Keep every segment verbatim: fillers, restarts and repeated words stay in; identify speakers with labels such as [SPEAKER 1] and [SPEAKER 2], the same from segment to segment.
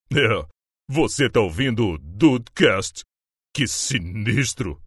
[SPEAKER 1] É, você tá ouvindo o Dudecast? Que sinistro!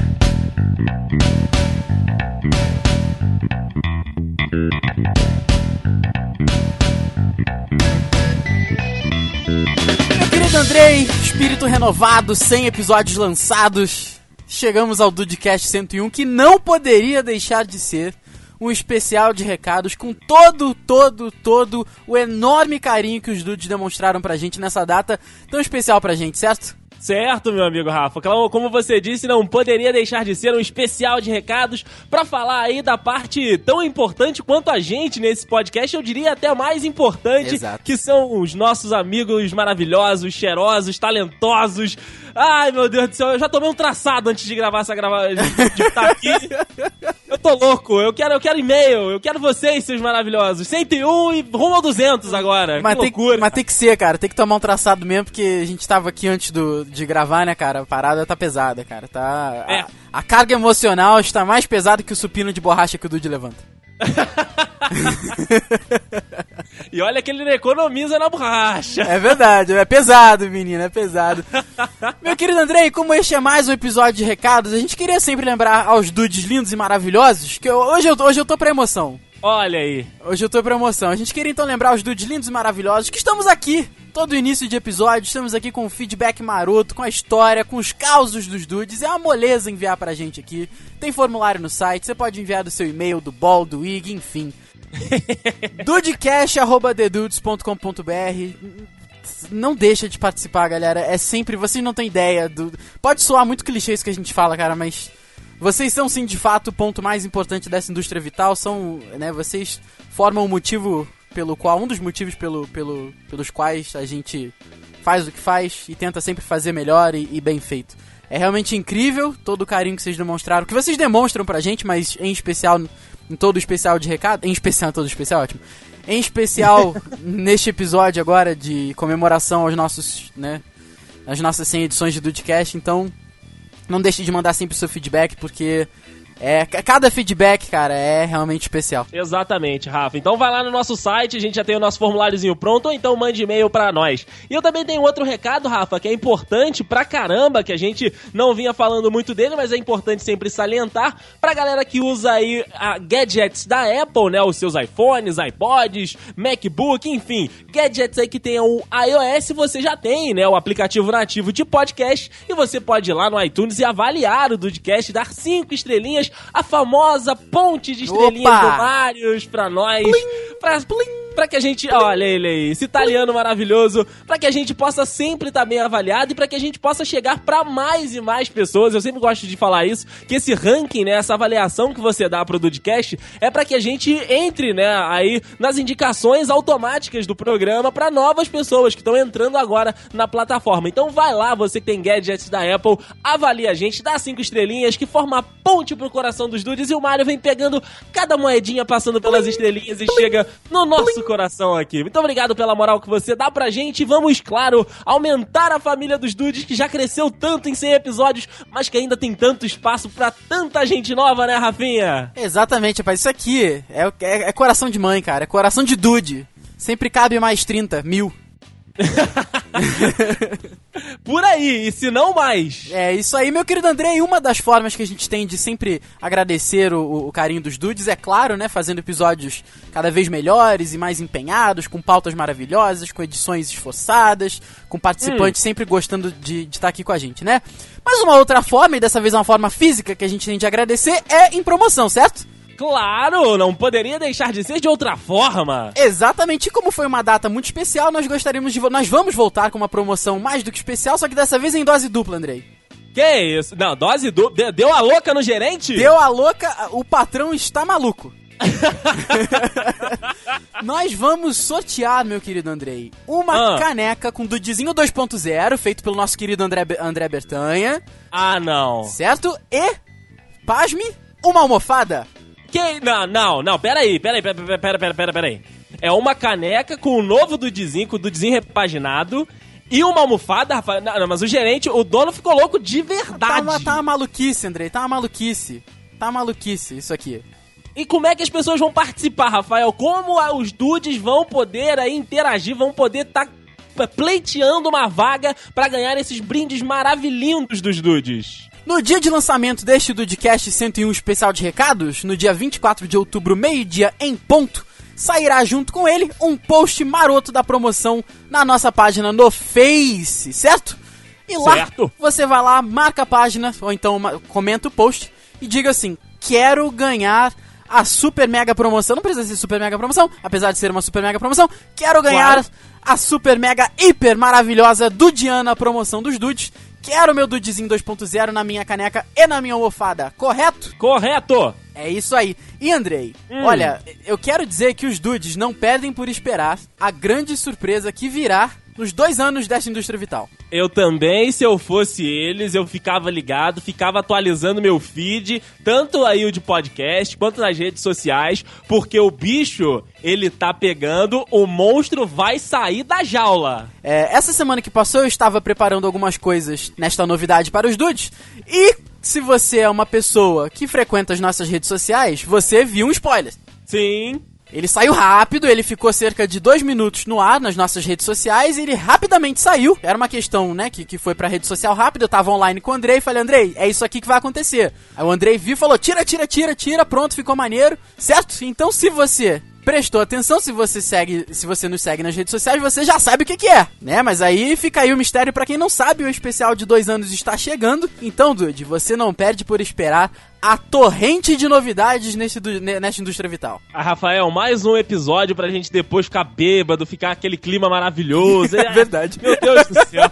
[SPEAKER 2] Meu querido Andrei, espírito renovado, cem episódios lançados, chegamos ao Dudecast cento e um, que não poderia deixar de ser um especial de recados com todo, todo, todo o enorme carinho que os dudes demonstraram pra gente nessa data tão especial pra gente, certo?
[SPEAKER 3] Certo, meu amigo Rafa. Como você disse, não poderia deixar de ser um especial de recados pra falar aí da parte tão importante quanto a gente nesse podcast, eu diria até mais importante,
[SPEAKER 2] Exato.
[SPEAKER 3] Que são os nossos amigos maravilhosos, cheirosos, talentosos. Ai, meu Deus do céu, eu já tomei um traçado antes de gravar essa gravação, de estar aqui. Eu tô louco, eu quero, eu quero e-mail, eu quero vocês, seus maravilhosos. cento e um e rumo ao duzentos agora,
[SPEAKER 2] Mas
[SPEAKER 3] que
[SPEAKER 2] tem,
[SPEAKER 3] loucura.
[SPEAKER 2] mas tem que ser, cara, tem que tomar um traçado mesmo, porque a gente tava aqui antes do, de gravar, né, cara, a parada tá pesada, cara, tá...
[SPEAKER 3] É.
[SPEAKER 2] A, a carga emocional está mais pesada que o supino de borracha que o Dude levanta.
[SPEAKER 3] E olha que ele economiza na borracha.
[SPEAKER 2] É verdade, é pesado, menino, é pesado. Meu querido Andrei, como este é mais um episódio de recados, a gente queria sempre lembrar aos dudes lindos e maravilhosos que eu, hoje, eu, hoje eu tô pra emoção.
[SPEAKER 3] Olha aí.
[SPEAKER 2] Hoje eu tô pra emoção. A gente queria então lembrar aos dudes lindos e maravilhosos que estamos aqui, todo início de episódio, estamos aqui com o feedback maroto, com a história, com os causos dos dudes. É uma moleza enviar pra gente aqui. Tem formulário no site, você pode enviar do seu e-mail, do bol, do I G, enfim. dudecast arroba the dudes ponto com ponto b r. Não deixa de participar, galera. É sempre, vocês não têm ideia do... Pode soar muito clichê isso que a gente fala, cara, mas vocês são sim, de fato, o ponto mais importante dessa indústria vital. São, né, vocês formam o motivo pelo qual, um dos motivos pelo, pelo, pelos quais a gente faz o que faz e tenta sempre fazer melhor e, e bem feito. É realmente incrível todo o carinho que vocês demonstraram, que vocês demonstram pra gente, mas em especial, em todo o especial de recado, em especial, em todo o especial, ótimo. Em especial, neste episódio agora de comemoração aos nossos, né, as nossas cem edições de Dudecast, então não deixe de mandar sempre o seu feedback, porque é, cada feedback, cara, é realmente especial.
[SPEAKER 3] Exatamente, Rafa. Então vai lá no nosso site, a gente já tem o nosso formuláriozinho pronto, ou então mande e-mail pra nós. E eu também tenho outro recado, Rafa, que é importante pra caramba, que a gente não vinha falando muito dele, mas é importante sempre salientar pra galera que usa aí a gadgets da Apple, né, os seus iPhones, iPods, MacBook, enfim, gadgets aí que tenham o iOS, você já tem, né, o aplicativo nativo de podcast, e você pode ir lá no iTunes e avaliar o Dudecast, dar cinco estrelinhas, a famosa ponte de estrelinhas
[SPEAKER 2] Opa!
[SPEAKER 3] do Marius pra nós, pra, pra que a gente, olha ele aí, esse italiano maravilhoso, pra que a gente possa sempre estar bem avaliado e pra que a gente possa chegar pra mais e mais pessoas. Eu sempre gosto de falar isso, que esse ranking, né, essa avaliação que você dá pro Dudecast é pra que a gente entre, né, aí nas indicações automáticas do programa pra novas pessoas que estão entrando agora na plataforma. Então vai lá, você que tem gadgets da Apple, avalia a gente, dá cinco estrelinhas, que forma a ponte pro coração dos dudes, e o Mário vem pegando cada moedinha, passando pelas estrelinhas e chega no nosso coração aqui. Muito obrigado pela moral que você dá pra gente, e vamos, claro, aumentar a família dos dudes, que já cresceu tanto em cem episódios, mas que ainda tem tanto espaço pra tanta gente nova, né, Rafinha?
[SPEAKER 2] Exatamente, rapaz, isso aqui é, é, é coração de mãe, cara, é coração de dude. Sempre cabe mais trinta mil.
[SPEAKER 3] Por aí, e se não mais.
[SPEAKER 2] É isso aí, meu querido Andrei. Uma das formas que a gente tem de sempre agradecer o, o carinho dos dudes é, claro, né, fazendo episódios cada vez melhores e mais empenhados, com pautas maravilhosas, com edições esforçadas, com participantes hum. sempre gostando de estar aqui com a gente, né? Mas uma outra forma, e dessa vez uma forma física que a gente tem de agradecer, é em promoção, certo?
[SPEAKER 3] Claro, não poderia deixar de ser de outra forma.
[SPEAKER 2] Exatamente, e como foi uma data muito especial, nós gostaríamos de... Vo- nós vamos voltar com uma promoção mais do que especial, só que dessa vez em dose dupla, Andrei.
[SPEAKER 3] Que isso? Não, dose dupla. Deu a louca no gerente?
[SPEAKER 2] Deu a louca, o patrão está maluco. Nós vamos sortear, meu querido Andrei, uma
[SPEAKER 3] ah.
[SPEAKER 2] caneca com Dudezinho dois ponto zero, feito pelo nosso querido André, André Bertanha.
[SPEAKER 3] Ah, não.
[SPEAKER 2] Certo? E, pasme, uma almofada.
[SPEAKER 3] Que? Não, não, não, peraí, peraí, peraí, peraí, peraí, peraí, peraí. É uma caneca com o novo Dudezinho, com o Dudezinho repaginado, e uma almofada, Rafa. Não, não, mas o gerente, o dono ficou louco de verdade.
[SPEAKER 2] Tá uma, tá uma maluquice, Andrei, tá uma maluquice. Tá uma maluquice isso aqui.
[SPEAKER 3] E como é que as pessoas vão participar, Rafael? Como os dudes vão poder aí interagir, vão poder estar tá pleiteando uma vaga pra ganhar esses brindes maravilhindos dos dudes.
[SPEAKER 2] No dia de lançamento deste Dudecast cento e um especial de recados, no dia vinte e quatro de outubro, meio-dia em ponto, sairá junto com ele um post maroto da promoção na nossa página no Face, certo? E lá,
[SPEAKER 3] certo.
[SPEAKER 2] Você vai lá, marca a página, ou então uma, comenta o post e diga assim, quero ganhar a super mega promoção, não precisa ser super mega promoção, apesar de ser uma super mega promoção, quero ganhar claro. a super mega hiper maravilhosa Dudiana promoção dos dudes, quero meu dudezinho dois ponto zero na minha caneca e na minha almofada, correto?
[SPEAKER 3] Correto!
[SPEAKER 2] É isso aí. E Andrei, hum. olha, eu quero dizer que os dudes não perdem por esperar a grande surpresa que virá nos dois anos desta indústria vital.
[SPEAKER 3] Eu também, se eu fosse eles, eu ficava ligado, ficava atualizando meu feed, tanto aí o de podcast, quanto nas redes sociais, porque o bicho, ele tá pegando, o monstro vai sair da jaula.
[SPEAKER 2] É, essa semana que passou eu estava preparando algumas coisas nesta novidade para os dudes, e se você é uma pessoa que frequenta as nossas redes sociais, você viu um spoiler.
[SPEAKER 3] Sim.
[SPEAKER 2] Ele saiu rápido, ele ficou cerca de dois minutos no ar nas nossas redes sociais e ele rapidamente saiu. Era uma questão, né, que, que foi pra rede social rápido. Eu tava online com o Andrei e falei, Andrei, é isso aqui que vai acontecer. Aí o Andrei viu e falou, tira, tira, tira, tira, pronto, ficou maneiro, certo? Então se você prestou atenção, se você segue, se você nos segue nas redes sociais, você já sabe o que que é, né? Mas aí fica aí o mistério pra quem não sabe, o especial de dois anos está chegando. Então, Dude, você não perde por esperar a torrente de novidades neste, nesta indústria vital.
[SPEAKER 3] Ah, Rafael, mais um episódio pra gente depois ficar bêbado, ficar aquele clima maravilhoso.
[SPEAKER 2] É verdade.
[SPEAKER 3] Meu Deus do céu.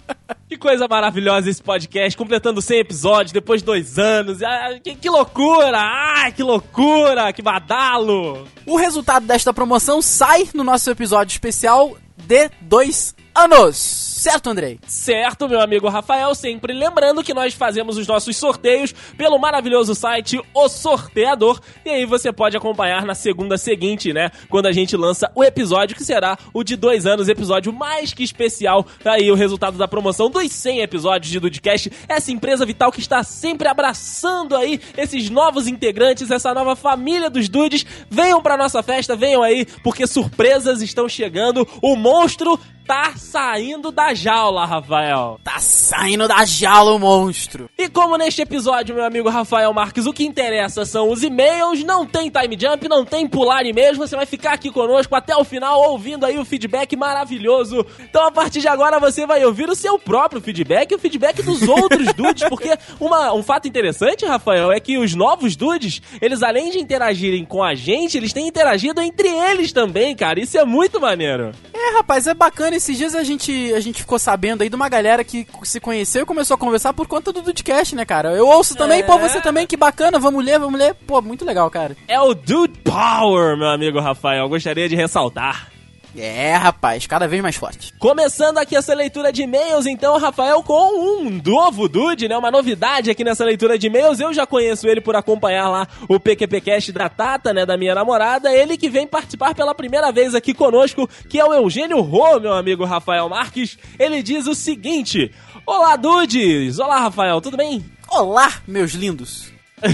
[SPEAKER 3] Que coisa maravilhosa esse podcast, completando cem episódios, depois de dois anos. Ah, que, que loucura! Ai, que loucura! Que badalo!
[SPEAKER 2] O resultado desta promoção sai no nosso episódio especial de dois anos. Certo, Andrei?
[SPEAKER 3] Certo, meu amigo Rafael, sempre lembrando que nós fazemos os nossos sorteios pelo maravilhoso site O Sorteador, e aí você pode acompanhar na segunda seguinte, né, quando a gente lança o episódio, que será o de dois anos, episódio mais que especial, aí o resultado da promoção dos cem episódios de Dudecast, essa empresa vital que está sempre abraçando aí esses novos integrantes, essa nova família dos dudes. Venham pra nossa festa, venham aí, porque surpresas estão chegando, o monstro tá saindo da jaula, Rafael.
[SPEAKER 2] Tá saindo da jaula o monstro.
[SPEAKER 3] E como neste episódio, meu amigo Rafael Marques, o que interessa são os e-mails, não tem time jump, não tem pular e-mails, você vai ficar aqui conosco até o final ouvindo aí o feedback maravilhoso. Então a partir de agora você vai ouvir o seu próprio feedback e o feedback dos outros dudes, porque uma, um fato interessante, Rafael, é que os novos dudes, eles além de interagirem com a gente, eles têm interagido entre eles também, cara. Isso é muito maneiro.
[SPEAKER 2] É, rapaz, é bacana. Esses dias a gente, a gente ficou sabendo aí de uma galera que se conheceu e começou a conversar por conta do Dudecast, né, cara? Eu ouço também, é. Pô, você também, que bacana, vamos ler, vamos ler. Pô, muito legal, cara.
[SPEAKER 3] É o Dude Power, meu amigo Rafael, eu gostaria de ressaltar.
[SPEAKER 2] É, rapaz, cada vez mais forte.
[SPEAKER 3] Começando aqui essa leitura de e-mails, então, Rafael, com um novo dude, né? Uma novidade aqui nessa leitura de e-mails. Eu já conheço ele por acompanhar lá o PQPcast da Tata, né? Da minha namorada. Ele que vem participar pela primeira vez aqui conosco, que é o Eugênio Rô, meu amigo Rafael Marques. Ele diz o seguinte: olá, dudes! Olá, Rafael, tudo bem?
[SPEAKER 2] Olá, meus lindos!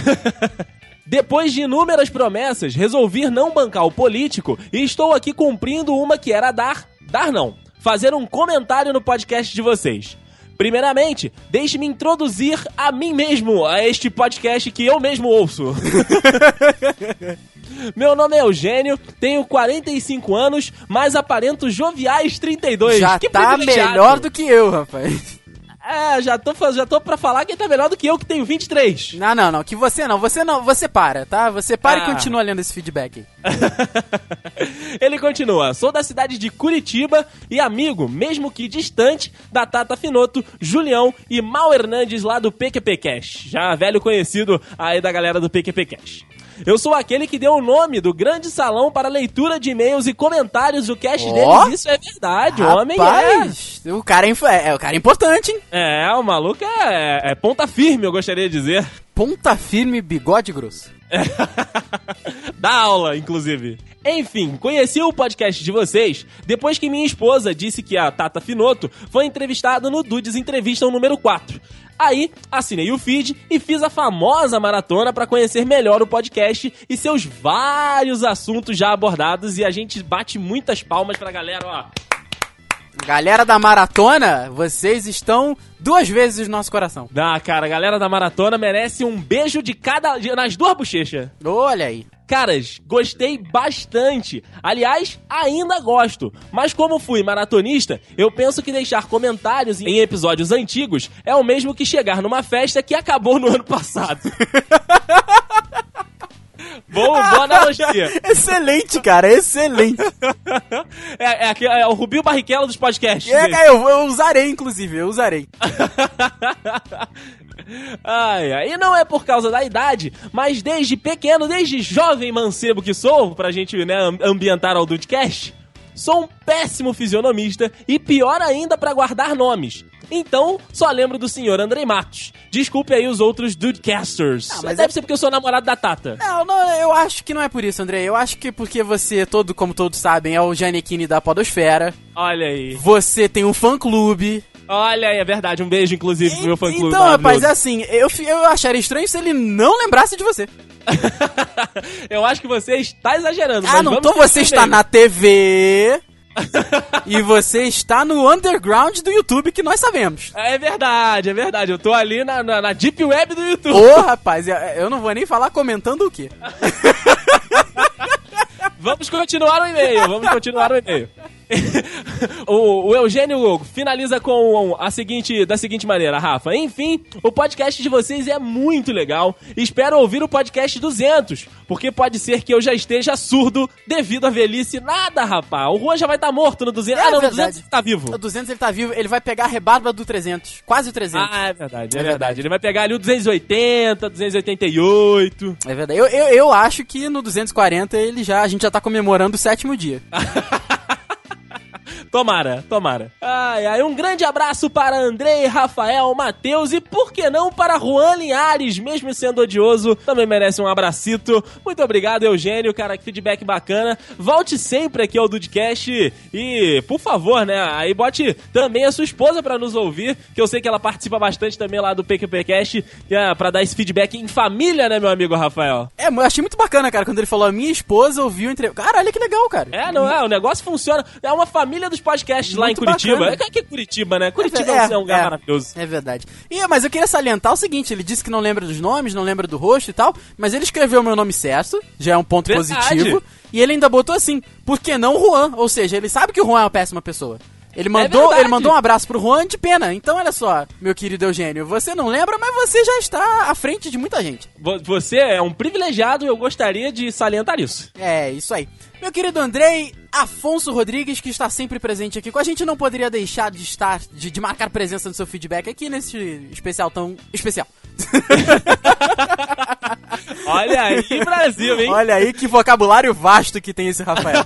[SPEAKER 3] Depois de inúmeras promessas, resolvi não bancar o político e estou aqui cumprindo uma que era dar... Dar não. Fazer um comentário no podcast de vocês. Primeiramente, deixe-me introduzir a mim mesmo, a este podcast que eu mesmo ouço. Meu nome é Eugênio, tenho quarenta e cinco anos, mas aparento joviais trinta e dois.
[SPEAKER 2] Já
[SPEAKER 3] que
[SPEAKER 2] tá melhor do que eu, rapaz.
[SPEAKER 3] É, já tô, já tô pra falar que ele tá melhor do que eu, que tenho vinte e três.
[SPEAKER 2] Não, não, não, que você não, você não, você para, tá? Você para ah. e continua lendo esse feedback aí.
[SPEAKER 3] Ele continua: sou da cidade de Curitiba e amigo, mesmo que distante, da Tata Finoto, Julião e Mal Hernandes lá do PQPcast. Já velho conhecido aí da galera do PQPcast. Eu sou aquele que deu o nome do grande salão para leitura de e-mails e comentários do cast oh, deles. Isso é verdade, o homem é...
[SPEAKER 2] O cara é, é, o cara é importante, hein?
[SPEAKER 3] É, o maluco é, é ponta firme, eu gostaria de dizer.
[SPEAKER 2] Ponta firme, bigode grosso.
[SPEAKER 3] Dá aula, inclusive. Enfim, conheci o podcast de vocês depois que minha esposa disse que a Tata Finoto foi entrevistada no Dudes Entrevista número quatro. Aí, assinei o feed e fiz a famosa maratona para conhecer melhor o podcast e seus vários assuntos já abordados, e a gente bate muitas palmas pra galera, ó.
[SPEAKER 2] Galera da maratona, vocês estão duas vezes no nosso coração.
[SPEAKER 3] Ah, cara, a galera da maratona merece um beijo de cada... nas duas bochechas.
[SPEAKER 2] Olha aí.
[SPEAKER 3] Caras, gostei bastante. Aliás, ainda gosto. Mas como fui maratonista, eu penso que deixar comentários em episódios antigos é o mesmo que chegar numa festa que acabou no ano passado. Boa, boa analogia.
[SPEAKER 2] Excelente, cara, excelente.
[SPEAKER 3] É, é, é, é o Rubinho Barrichello dos podcasts.
[SPEAKER 2] É, é, eu, eu usarei, inclusive, eu usarei.
[SPEAKER 3] Ai, ai, e não é por causa da idade, mas desde pequeno, desde jovem mancebo que sou, pra gente, né, ambientar ao Dudecast, sou um péssimo fisionomista e pior ainda pra guardar nomes. Então, só lembro do senhor Andrei Matos. Desculpe aí os outros Dudecasters. Ah, mas Deve é... ser porque eu sou namorado da Tata.
[SPEAKER 2] Não, não, eu acho que não é por isso, Andrei. Eu acho que porque você, todo, como todos sabem, é o Giannichini da podosfera.
[SPEAKER 3] Olha aí.
[SPEAKER 2] Você tem um fã-clube.
[SPEAKER 3] Olha aí, é verdade. Um beijo, inclusive, pro meu fã-clube.
[SPEAKER 2] Então, rapaz, é assim, eu, eu acharia estranho se ele não lembrasse de você.
[SPEAKER 3] Eu acho que você está exagerando.
[SPEAKER 2] Ah,
[SPEAKER 3] mas
[SPEAKER 2] não
[SPEAKER 3] vamos
[SPEAKER 2] tô, você está na T V... E você está no underground do YouTube, que nós sabemos.
[SPEAKER 3] É verdade, é verdade. Eu tô ali na, na, na Deep Web do YouTube.
[SPEAKER 2] Ô, rapaz, eu não vou nem falar comentando o quê.
[SPEAKER 3] Vamos continuar o e-mail, vamos continuar o e-mail. o, o Eugênio finaliza com a seguinte, da seguinte maneira, Rafa. Enfim, o podcast de vocês é muito legal. Espero ouvir o podcast duzentos, porque pode ser que eu já esteja surdo devido à velhice. Nada, rapaz. O Juan já vai estar tá morto no duzentos.
[SPEAKER 2] É,
[SPEAKER 3] ah, não,
[SPEAKER 2] verdade.
[SPEAKER 3] no duzentos ele tá vivo.
[SPEAKER 2] No duzentos ele tá vivo. Ele vai pegar a rebarba do trezentos. Quase o trezentos.
[SPEAKER 3] Ah, é verdade, é, é verdade. verdade. Ele vai pegar ali o duzentos e oitenta, duzentos e oitenta e oito.
[SPEAKER 2] É verdade. Eu, eu, eu acho que no duzentos e quarenta ele já, a gente já tá comemorando o sétimo dia.
[SPEAKER 3] Tomara, tomara. Ai, ai, um grande abraço para Andrei, Rafael, Matheus e, por que não, para Juan Linhares, mesmo sendo odioso, também merece um abracito. Muito obrigado, Eugênio, cara, que feedback bacana. Volte sempre aqui ao Dudecast e, por favor, né, aí bote também a sua esposa pra nos ouvir, que eu sei que ela participa bastante também lá do PQPcast, é, pra dar esse feedback em família, né, meu amigo Rafael?
[SPEAKER 2] É, eu achei muito bacana, cara, quando ele falou, a minha esposa ouviu entre... Cara, olha que legal, cara.
[SPEAKER 3] É, não é, o negócio funciona, é uma família dos podcasts lá em Curitiba.
[SPEAKER 2] Bacana.
[SPEAKER 3] É que é Curitiba, né? Curitiba
[SPEAKER 2] é,
[SPEAKER 3] é um lugar
[SPEAKER 2] é,
[SPEAKER 3] maravilhoso.
[SPEAKER 2] É verdade. E, mas eu queria salientar o seguinte, ele disse que não lembra dos nomes, não lembra do rosto e tal, mas ele escreveu o meu nome certo, já é um ponto verdade. Positivo, e ele ainda botou assim, por que não Juan? Ou seja, ele sabe que o Juan é uma péssima pessoa. Ele mandou, é ele mandou um abraço pro Juan de pena. Então, olha só, meu querido Eugênio, você não lembra, mas você já está à frente de muita gente.
[SPEAKER 3] Você é um privilegiado e eu gostaria de salientar isso.
[SPEAKER 2] É, isso aí. Meu querido Andrei, Afonso Rodrigues, que está sempre presente aqui com a gente, não poderia deixar de estar, de, de marcar presença no seu feedback aqui nesse especial tão especial.
[SPEAKER 3] Olha aí, Brasil, hein?
[SPEAKER 2] Olha aí que vocabulário vasto que tem esse Rafael.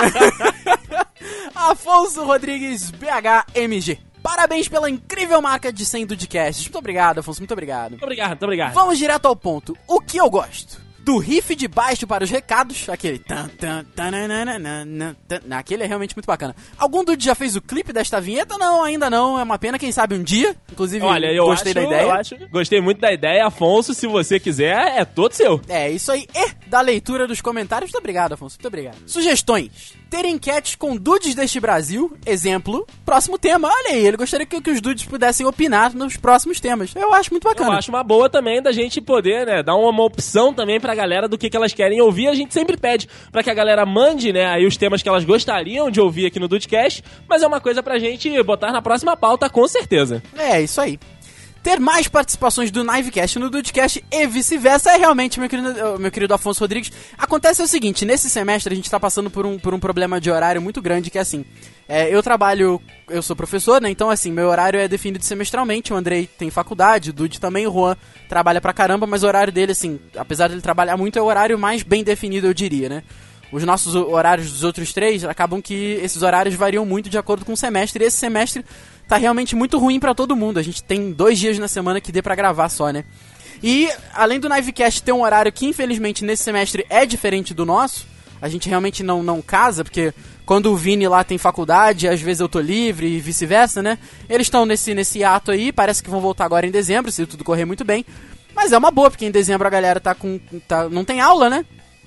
[SPEAKER 2] Afonso Rodrigues, B H M G. Parabéns pela incrível marca de cem Dudcasts. Muito obrigado, Afonso, muito obrigado.
[SPEAKER 3] Muito obrigado, muito obrigado.
[SPEAKER 2] Vamos direto ao ponto. O que eu gosto? Do riff de baixo para os recados, aquele tan, tan, tan, tan, aquele é realmente muito bacana. Algum dude já fez o clipe desta vinheta? Não, ainda não, é uma pena, quem sabe um dia. Inclusive,
[SPEAKER 3] olha, eu gostei acho, da ideia. Eu acho, gostei muito da ideia, Afonso, se você quiser, é todo seu.
[SPEAKER 2] É, isso aí. E da leitura dos comentários, muito obrigado, Afonso, muito obrigado. Sugestões. Ter enquetes com dudes deste Brasil, exemplo, próximo tema. Olha aí, ele gostaria que, que os dudes pudessem opinar nos próximos temas. Eu acho muito bacana.
[SPEAKER 3] Eu acho uma boa também da gente poder, né, dar uma, uma opção também pra galera do que, que elas querem ouvir. A gente sempre pede pra que a galera mande, né, aí os temas que elas gostariam de ouvir aqui no Dudecast, mas é uma coisa pra gente botar na próxima pauta, com certeza.
[SPEAKER 2] É, isso aí. Ter mais participações do Knivecast no Dudecast e vice-versa é realmente, meu querido, meu querido Afonso Rodrigues. Acontece o seguinte, nesse semestre a gente tá passando por um, por um problema de horário muito grande, que é assim, é, eu trabalho, eu sou professor, né, então assim, meu horário é definido semestralmente, o Andrei tem faculdade, o Dude também, o Juan trabalha pra caramba, mas o horário dele, assim, apesar de ele trabalhar muito, é o horário mais bem definido, eu diria, né. Os nossos horários dos outros três acabam que esses horários variam muito de acordo com o semestre, e esse semestre tá realmente muito ruim pra todo mundo. A gente tem dois dias na semana que dê pra gravar só, né? E, além do Knivecast ter um horário que, infelizmente, nesse semestre é diferente do nosso, a gente realmente não, não casa, porque quando o Vini lá tem faculdade, às vezes eu tô livre e vice-versa, né? Eles estão nesse, nesse ato aí, parece que vão voltar agora em dezembro, se tudo correr muito bem. Mas é uma boa, porque em dezembro a galera tá com... Tá, não tem aula, né?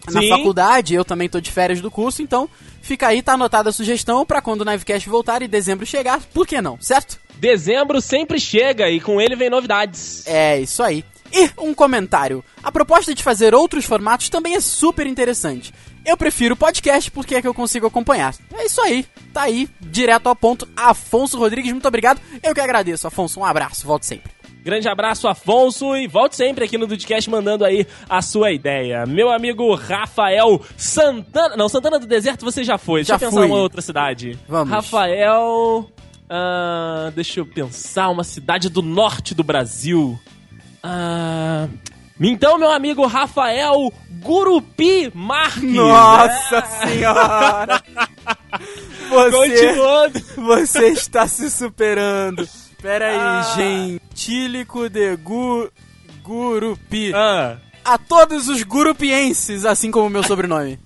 [SPEAKER 2] na
[SPEAKER 3] Sim.
[SPEAKER 2] faculdade, eu também tô de férias do curso, então fica aí, tá anotada a sugestão pra quando o Nivecast voltar e dezembro chegar, por que não, certo?
[SPEAKER 3] Dezembro sempre chega e com ele vem novidades.
[SPEAKER 2] É, isso aí. E um comentário. A proposta de fazer outros formatos também é super interessante. Eu prefiro podcast porque é que eu consigo acompanhar. É isso aí. Tá aí, direto ao ponto. Afonso Rodrigues, muito obrigado. Eu que agradeço, Afonso. Um abraço, volte sempre.
[SPEAKER 3] Grande abraço, Afonso, e volte sempre aqui no Dudcast mandando aí a sua ideia. Meu amigo Rafael Santana... Não, Santana do Deserto você já foi. Deixa
[SPEAKER 2] Já
[SPEAKER 3] eu pensar
[SPEAKER 2] fui.
[SPEAKER 3] uma outra cidade.
[SPEAKER 2] Vamos.
[SPEAKER 3] Rafael... ah, deixa eu pensar, uma cidade do norte do Brasil. Ah, então, meu amigo Rafael Gurupi Marques.
[SPEAKER 2] Nossa senhora! Você,
[SPEAKER 3] Continuando.
[SPEAKER 2] você está se superando. Pera aí,
[SPEAKER 3] Ah.
[SPEAKER 2] gentílico de gu, Gurupi.
[SPEAKER 3] Ah.
[SPEAKER 2] A todos os gurupienses, assim como o meu sobrenome.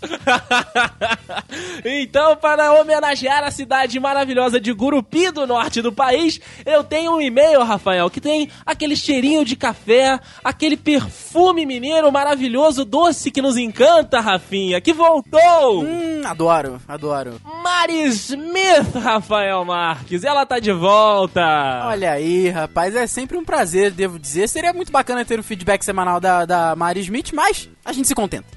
[SPEAKER 3] Então, para homenagear a cidade maravilhosa de Gurupi, do norte do país, eu tenho um e-mail, Rafael, que tem aquele cheirinho de café, aquele perfume mineiro maravilhoso, doce que nos encanta, Rafinha, que voltou!
[SPEAKER 2] Hum, adoro, adoro.
[SPEAKER 3] Mari Smith, Rafael Marques, ela tá de volta!
[SPEAKER 2] Olha aí, rapaz, é sempre um prazer, devo dizer. Seria muito bacana ter o feedback semanal da, da Mari Smith, mas a gente se contenta.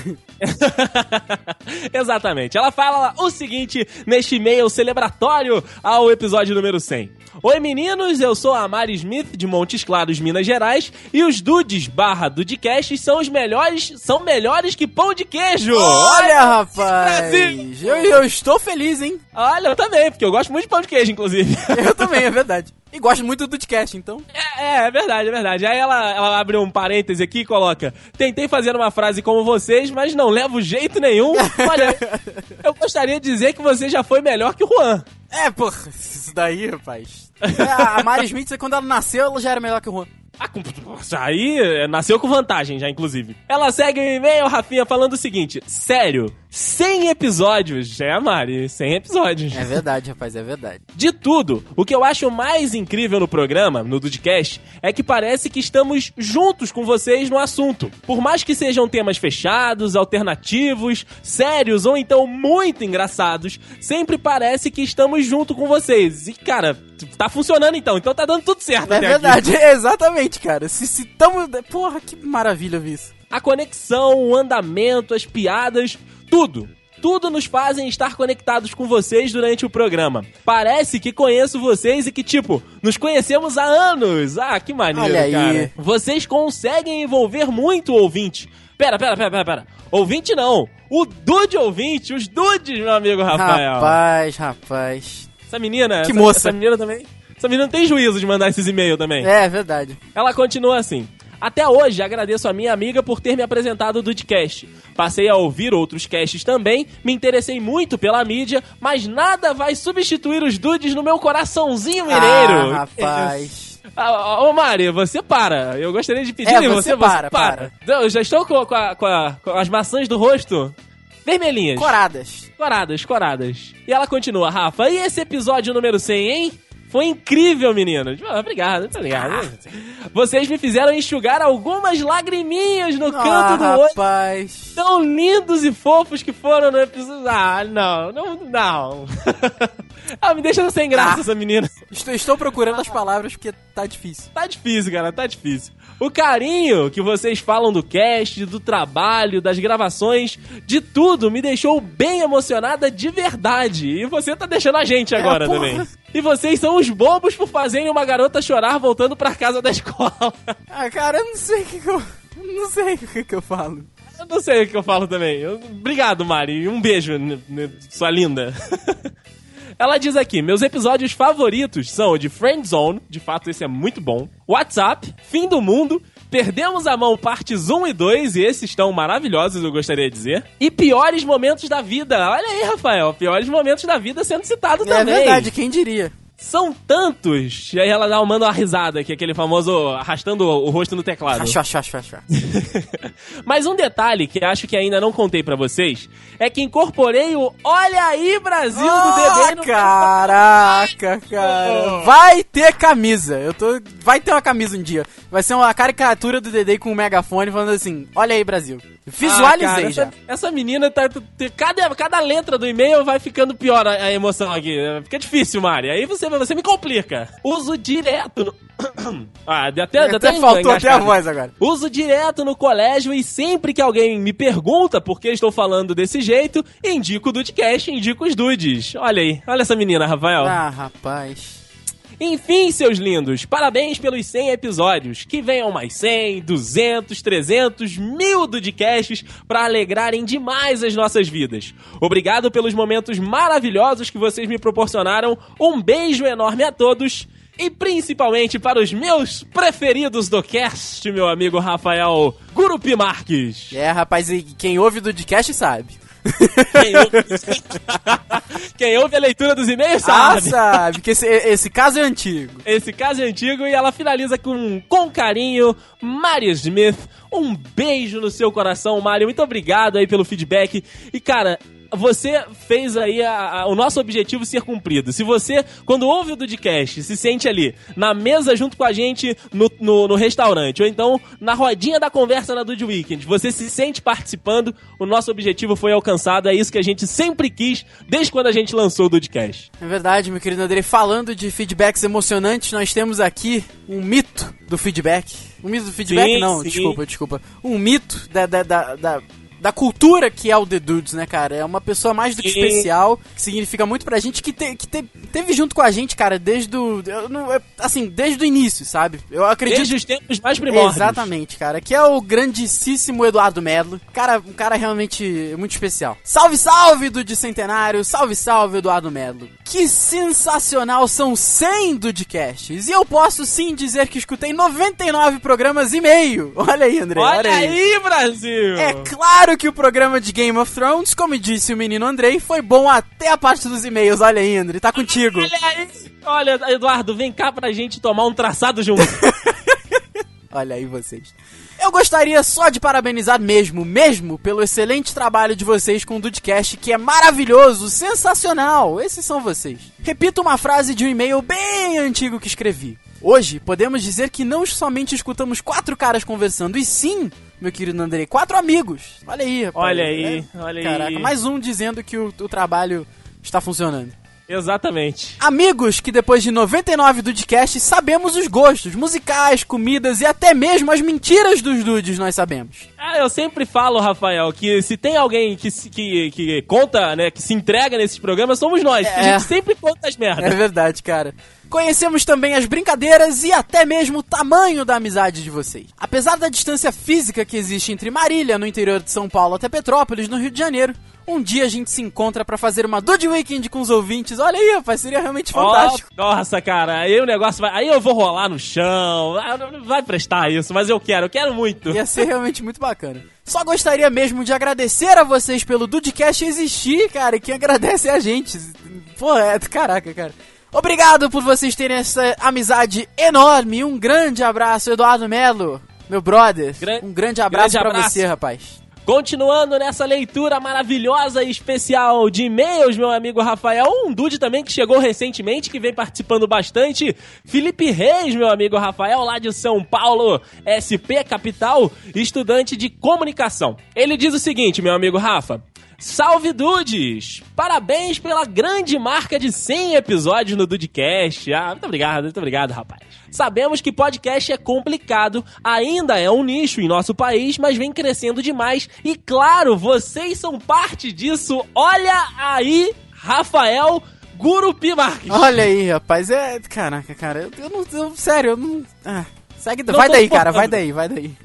[SPEAKER 3] Exatamente. Ela fala o seguinte neste e-mail celebratório ao episódio número cem. Oi meninos, eu sou a Mari Smith de Montes Claros, Minas Gerais, e os dudes barra dudcast são os melhores, são melhores que pão de queijo.
[SPEAKER 2] Olha, rapaz,
[SPEAKER 3] Brasil!
[SPEAKER 2] eu, eu estou feliz, hein?
[SPEAKER 3] Olha, eu também, porque eu gosto muito de pão de queijo, inclusive.
[SPEAKER 2] Eu também, é verdade. E gosto muito do podcast, então.
[SPEAKER 3] É, é, é verdade, é verdade. Aí ela, ela abre um parêntese aqui e coloca: tentei fazer uma frase como vocês, mas não levo jeito nenhum. Olha, eu gostaria de dizer que você já foi melhor que o Juan.
[SPEAKER 2] É, porra, isso daí, rapaz. É, a Mari Smith, quando ela nasceu, ela já era melhor que o Juan.
[SPEAKER 3] Ah, com- aí é, nasceu com vantagem já, inclusive. Ela segue o e-mail, Rafinha, falando o seguinte: sério, cem episódios. É, Mari, cem episódios.
[SPEAKER 2] É verdade, rapaz, é verdade.
[SPEAKER 3] De tudo, o que eu acho mais incrível no programa, no Dudcast, é que parece que estamos juntos com vocês no assunto. Por mais que sejam temas fechados, alternativos, sérios ou então muito engraçados, sempre parece que estamos junto com vocês. E, cara, tá funcionando então, então tá dando tudo certo
[SPEAKER 2] É
[SPEAKER 3] até
[SPEAKER 2] verdade,
[SPEAKER 3] aqui.
[SPEAKER 2] exatamente, cara. Se, se tamo... Porra, que maravilha ouvir isso.
[SPEAKER 3] A conexão, o andamento, as piadas, tudo. Tudo nos fazem estar conectados com vocês durante o programa. Parece que conheço vocês e que, tipo, nos conhecemos há anos. Ah, que maneiro,
[SPEAKER 2] Olha aí.
[SPEAKER 3] cara. Vocês conseguem envolver muito o ouvinte. Pera, pera, pera, pera, pera. Ouvinte não. O dude ouvinte, os dudes, meu amigo Rafael.
[SPEAKER 2] Rapaz, rapaz.
[SPEAKER 3] Essa menina...
[SPEAKER 2] Que
[SPEAKER 3] essa,
[SPEAKER 2] moça.
[SPEAKER 3] Essa menina também... Essa menina não tem juízo de mandar esses e-mails também.
[SPEAKER 2] É, é verdade.
[SPEAKER 3] Ela continua assim: até hoje agradeço a minha amiga por ter me apresentado o Dudcast. Passei a ouvir outros casts também, me interessei muito pela mídia, mas nada vai substituir os dudes no meu coraçãozinho mineiro.
[SPEAKER 2] Ah, rapaz.
[SPEAKER 3] Ah, Ô Mari, você para. Eu gostaria de pedir
[SPEAKER 2] É,
[SPEAKER 3] que
[SPEAKER 2] você
[SPEAKER 3] você,
[SPEAKER 2] para,
[SPEAKER 3] para. Não, eu já estou com, com a- com a- com as maçãs do rosto vermelhinhas.
[SPEAKER 2] Coradas.
[SPEAKER 3] Coradas, coradas. E ela continua: Rafa, e esse episódio número cem, hein? Foi incrível, meninos. Ah, obrigado, muito obrigado. Vocês me fizeram enxugar algumas lagriminhas no canto
[SPEAKER 2] Ah,
[SPEAKER 3] do olho.
[SPEAKER 2] rapaz.
[SPEAKER 3] Tão lindos e fofos que foram no episódio. Ah, não, não, não. Ah, me deixa sem graça
[SPEAKER 2] Ah.
[SPEAKER 3] essa menina.
[SPEAKER 2] Estou, estou procurando as palavras porque tá difícil.
[SPEAKER 3] Tá difícil, cara, tá difícil. O carinho que vocês falam do cast, do trabalho, das gravações, de tudo, me deixou bem emocionada de verdade. E você tá deixando a gente agora
[SPEAKER 2] porra.
[SPEAKER 3] também. E vocês são os bobos por fazerem uma garota chorar voltando pra casa da escola.
[SPEAKER 2] Ah, cara, eu não sei o que, que eu... eu Não sei o que, que eu falo.
[SPEAKER 3] Eu não sei o que eu falo também. Eu- Obrigado, Mari. Um beijo, n- n- sua linda. Ela diz aqui: meus episódios favoritos são o de Friendzone, de fato esse é muito bom, WhatsApp, Fim do Mundo, Perdemos a Mão partes um e dois, e esses estão maravilhosos, eu gostaria de dizer, e Piores Momentos da Vida. Olha aí, Rafael, Piores Momentos da Vida sendo citado
[SPEAKER 2] É
[SPEAKER 3] também.
[SPEAKER 2] verdade, quem diria?
[SPEAKER 3] São tantos. E aí ela dá, manda uma risada, que é aquele famoso arrastando o rosto no teclado.
[SPEAKER 2] Achou, achou, achou, achou.
[SPEAKER 3] Mas um detalhe que acho que ainda não contei pra vocês é que incorporei o Olha aí, Brasil
[SPEAKER 2] Oh,
[SPEAKER 3] do Dedê no...
[SPEAKER 2] Caraca, cara. Vai ter camisa. Eu tô. Vai ter uma camisa um dia. Vai ser uma caricatura do Dedê com um megafone falando assim: Olha aí, Brasil. Visualizei
[SPEAKER 3] Ah, cara,
[SPEAKER 2] já.
[SPEAKER 3] Essa, essa menina tá. tá- cada, cada letra do e-mail vai ficando pior a, a emoção aqui. Fica difícil, Mari. Aí você, você me complica. Uso direto no. ah, deu até, deu
[SPEAKER 2] Até
[SPEAKER 3] até
[SPEAKER 2] faltou até a
[SPEAKER 3] engasgado.
[SPEAKER 2] voz agora.
[SPEAKER 3] Uso direto no colégio e sempre que alguém me pergunta por que estou falando desse jeito, indico o Dudecast, indico os dudes. Olha aí, olha essa menina, Rafael.
[SPEAKER 2] Ah, rapaz.
[SPEAKER 3] Enfim, seus lindos, parabéns pelos cem episódios. Que venham mais cem, duzentos, trezentos, mil Dudecasts pra alegrarem demais as nossas vidas. Obrigado pelos momentos maravilhosos que vocês me proporcionaram. Um beijo enorme a todos. E principalmente para os meus preferidos do cast, meu amigo Rafael Gurupi Marques.
[SPEAKER 2] É, rapaz, e quem ouve do podcast sabe.
[SPEAKER 3] Quem ouve... Quem ouve a leitura dos e-mails
[SPEAKER 2] Ah,
[SPEAKER 3] sabe.
[SPEAKER 2] sabe, que esse, esse caso é antigo.
[SPEAKER 3] Esse caso é antigo e ela finaliza com, com carinho, Mari Smith. Um beijo no seu coração, Mário. Muito obrigado aí pelo feedback. E, cara, você fez aí a, a, o nosso objetivo ser cumprido. Se você, quando ouve o Dudecast, se sente ali na mesa junto com a gente no, no, no restaurante, ou então na rodinha da conversa na Dude Weekend, você se sente participando, o nosso objetivo foi alcançado. É isso que a gente sempre quis, desde quando a gente lançou o Dudecast.
[SPEAKER 2] É verdade, meu querido André. Falando de feedbacks emocionantes, nós temos aqui um mito do feedback. Um mito do feedback?
[SPEAKER 3] Sim,
[SPEAKER 2] Não,
[SPEAKER 3] sim.
[SPEAKER 2] desculpa, desculpa. Um mito da... da, da, da... da cultura que é o The Dudes, né, cara? É uma pessoa mais do que
[SPEAKER 3] Sim.
[SPEAKER 2] especial, que significa muito pra gente, que, te, que te, teve junto com a gente, cara, desde o... eu não- eu- assim, desde o início, sabe? Eu acredito...
[SPEAKER 3] Desde os tempos mais primórdios.
[SPEAKER 2] Exatamente, cara. Que é o grandíssimo Eduardo Medlo. Cara, um cara realmente muito especial. Salve, salve, Dude Centenário. Salve, salve, Eduardo Medlo. Que sensacional são cem Dudecasts. E eu posso sim dizer que escutei noventa e nove programas e meio. Olha aí, André.
[SPEAKER 3] Olha aí, Brasil!
[SPEAKER 2] É claro que o programa de Game of Thrones, como disse o menino Andrei, foi bom até a parte dos e-mails. Olha aí, André, tá contigo.
[SPEAKER 3] Olha aí! Olha, Eduardo, vem cá pra gente tomar um traçado junto.
[SPEAKER 2] Olha aí vocês. Eu gostaria só de parabenizar mesmo, mesmo, pelo excelente trabalho de vocês com o Dudecast, que é maravilhoso, sensacional. Esses são vocês. Repito uma frase de um e-mail bem antigo que escrevi. Hoje, podemos dizer que não somente escutamos quatro caras conversando, e sim, meu querido Andrei, quatro amigos. Olha aí, rapaz.
[SPEAKER 3] Olha aí,
[SPEAKER 2] É,
[SPEAKER 3] olha aí.
[SPEAKER 2] Caraca, mais um dizendo que o, o trabalho está funcionando.
[SPEAKER 3] Exatamente.
[SPEAKER 2] Amigos que depois de noventa e nove Dudecast sabemos os gostos, musicais, comidas e até mesmo as mentiras dos dudes nós sabemos.
[SPEAKER 3] Ah, eu sempre falo, Rafael, que se tem alguém que, se- que, que conta, né, que se entrega nesses programas, somos nós. porque
[SPEAKER 2] É.
[SPEAKER 3] A gente sempre conta as merdas.
[SPEAKER 2] É verdade, cara. Conhecemos também as brincadeiras e até mesmo o tamanho da amizade de vocês. Apesar da distância física que existe entre Marília, no interior de São Paulo, até Petrópolis, no Rio de Janeiro, um dia a gente se encontra pra fazer uma Dude Weekend com os ouvintes. Olha aí, rapaz, seria realmente fantástico.
[SPEAKER 3] Ó, nossa, cara, aí o negócio vai... Aí eu vou rolar no chão, ah, não vai prestar isso, mas eu quero, eu quero muito.
[SPEAKER 2] Ia ser realmente muito bacana. Só gostaria mesmo de agradecer a vocês pelo Dudecast existir, cara, e quem agradece é a gente. Pô, é, caraca, cara. Obrigado por vocês terem essa amizade enorme. Um grande abraço, Eduardo Melo, meu brother.
[SPEAKER 3] Gran-
[SPEAKER 2] um grande abraço
[SPEAKER 3] grande
[SPEAKER 2] pra
[SPEAKER 3] abraço.
[SPEAKER 2] você, rapaz.
[SPEAKER 3] Continuando nessa leitura maravilhosa e especial de e-mails, meu amigo Rafael, um dude também que chegou recentemente, que vem participando bastante, Felipe Reis, meu amigo Rafael, lá de São Paulo, S P Capital, estudante de comunicação. Ele diz o seguinte, meu amigo Rafa: salve dudes! Parabéns pela grande marca de cem episódios no Dudecast. Ah, muito obrigado, muito obrigado, rapaz. Sabemos que podcast é complicado, ainda é um nicho em nosso país, mas vem crescendo demais. E claro, vocês são parte disso. Olha aí, Rafael Gurupi Marques.
[SPEAKER 2] Olha aí, rapaz. É. Caraca, cara, eu, eu não. Eu, sério, eu não. Ah, segue.
[SPEAKER 3] Não
[SPEAKER 2] vai
[SPEAKER 3] tô
[SPEAKER 2] daí, cara,
[SPEAKER 3] suportando.
[SPEAKER 2] vai daí, vai daí.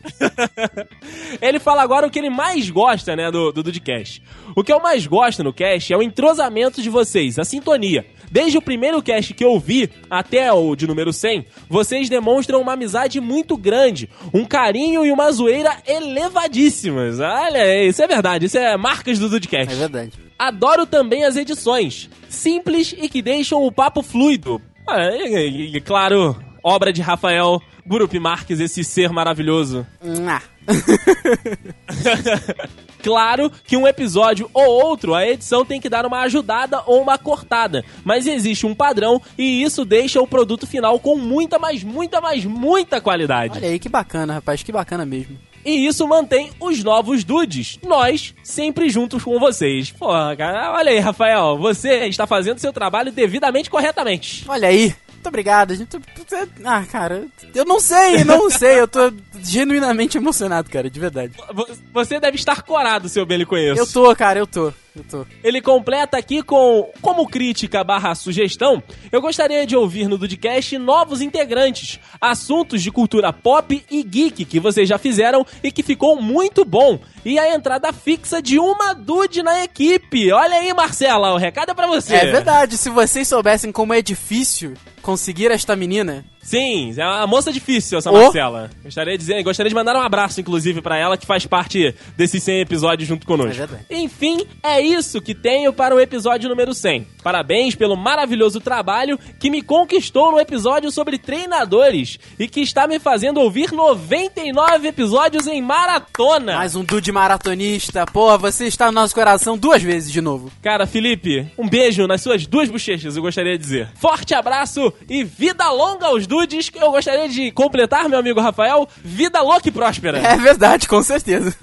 [SPEAKER 3] Ele fala agora o que ele mais gosta, né, do, do Dudecast. O que eu mais gosto no cast é o entrosamento de vocês, a sintonia. Desde o primeiro cast que eu vi até o de número cem, vocês demonstram uma amizade muito grande, um carinho e uma zoeira elevadíssimas. Olha, isso é verdade, isso é marcas do Dudecast.
[SPEAKER 2] É verdade.
[SPEAKER 3] Adoro também as edições, simples e que deixam o papo fluido. Ah, e, e, e, claro, obra de Rafael Gurupi Marques, esse ser maravilhoso.
[SPEAKER 2] Ah.
[SPEAKER 3] Claro que um episódio ou outro, a edição tem que dar uma ajudada ou uma cortada, mas existe um padrão e isso deixa o produto final com muita, mas muita, mas muita qualidade.
[SPEAKER 2] Olha aí, que bacana, rapaz, que bacana mesmo.
[SPEAKER 3] E isso mantém os novos dudes, nós, sempre juntos com vocês. Porra, cara, olha aí, Rafael, você está fazendo seu trabalho devidamente corretamente.
[SPEAKER 2] Olha aí. Muito obrigado, gente. Ah, cara, eu não sei, não sei. Eu tô genuinamente emocionado, cara, de verdade.
[SPEAKER 3] Você deve estar corado, seu bem lhe conheço.
[SPEAKER 2] Eu tô, cara, eu tô. Eu tô.
[SPEAKER 3] Ele completa aqui com, como crítica barra sugestão, eu gostaria de ouvir no Dudcast novos integrantes, assuntos de cultura pop e geek que vocês já fizeram e que ficou muito bom. E a entrada fixa de uma Dude na equipe. Olha aí, Marcela, o recado é pra você.
[SPEAKER 2] É verdade, se vocês soubessem como é difícil conseguir esta menina...
[SPEAKER 3] Sim, é uma moça difícil essa
[SPEAKER 2] Oh.
[SPEAKER 3] Marcela. Gostaria de dizer, gostaria de mandar um abraço, inclusive, pra ela, que faz parte desses cem episódios junto conosco.
[SPEAKER 2] É verdade.
[SPEAKER 3] Enfim, é isso que tenho para o episódio número cem. Parabéns pelo maravilhoso trabalho que me conquistou no episódio sobre treinadores e que está me fazendo ouvir noventa e nove episódios em maratona.
[SPEAKER 2] Mais um dude maratonista. Pô, você está no nosso coração duas vezes de novo.
[SPEAKER 3] Cara, Felipe, um beijo nas suas duas bochechas, eu gostaria de dizer. Forte abraço e vida longa aos dudes. Eu gostaria de completar, meu amigo Rafael, vida louca e próspera.
[SPEAKER 2] É verdade, com certeza.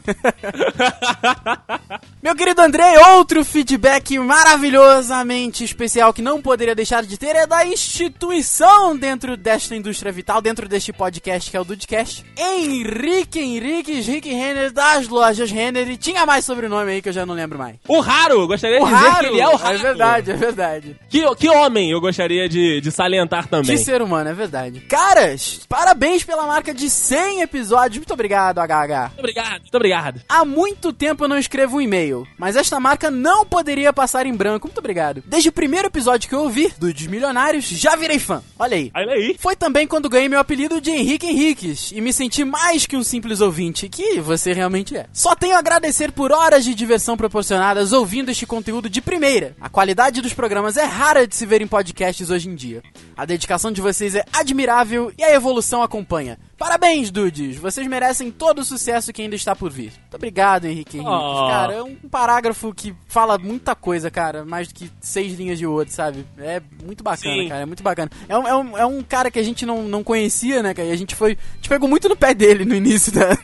[SPEAKER 2] Meu querido Andrei, outro feedback maravilhosamente especial que não poderia deixar de ter é da instituição dentro desta indústria vital, dentro deste podcast que é o Dudecast. Henrique Henriques Rick Renner das lojas Renner, e tinha mais sobrenome aí que eu já não lembro mais.
[SPEAKER 3] O Raro, gostaria
[SPEAKER 2] O
[SPEAKER 3] de dizer
[SPEAKER 2] Raro,
[SPEAKER 3] que ele é o Raro.
[SPEAKER 2] é verdade, é verdade.
[SPEAKER 3] Que, que homem, eu gostaria de, de salientar também.
[SPEAKER 2] Que ser humano, é verdade. Caras, parabéns pela marca de cem episódios. Muito obrigado, H H.
[SPEAKER 3] Muito obrigado, muito obrigado.
[SPEAKER 2] Há muito tempo eu não escrevo um e-mail, mas esta marca não poderia passar em branco. Muito obrigado. Desde o primeiro episódio que eu ouvi, do Dos Milionários, já virei fã. Olha aí.
[SPEAKER 3] Olha aí.
[SPEAKER 2] Foi também quando ganhei meu apelido de Henrique Henriques e me senti mais que um simples ouvinte, que você realmente é. Só tenho a agradecer por horas de diversão proporcionadas ouvindo este conteúdo de primeira. A qualidade dos programas é rara de se ver em podcasts hoje em dia. A dedicação de vocês é admirável e a evolução acompanha. Parabéns, dudes! Vocês merecem todo o sucesso que ainda está por vir. Muito obrigado, Henrique Henriques.
[SPEAKER 3] Oh.
[SPEAKER 2] Cara, é um parágrafo que fala muita coisa, cara. Mais do que seis linhas de Word, sabe? É muito bacana,
[SPEAKER 3] Sim.
[SPEAKER 2] cara. É muito bacana. É um, é um, é um cara que a gente não, não conhecia, né, cara? E a gente foi... A gente pegou muito no pé dele no início da...